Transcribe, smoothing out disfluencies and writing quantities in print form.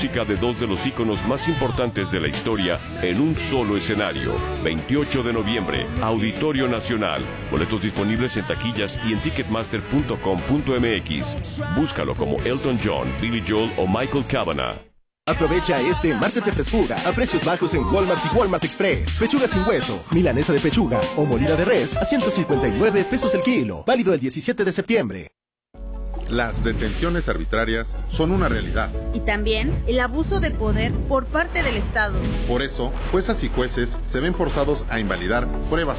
Música de dos de los íconos más importantes de la historia en un solo escenario. 28 de noviembre, Auditorio Nacional. Boletos disponibles en taquillas y en ticketmaster.com.mx. Búscalo como Elton John, Billy Joel o Michael Cavanagh. Aprovecha este martes de frescura a precios bajos en Walmart y Walmart Express. Pechuga sin hueso, milanesa de pechuga o molida de res a 159 pesos el kilo. Válido el 17 de septiembre. Las detenciones arbitrarias son una realidad. Y también el abuso de poder por parte del Estado. Por eso, juezas y jueces se ven forzados a invalidar pruebas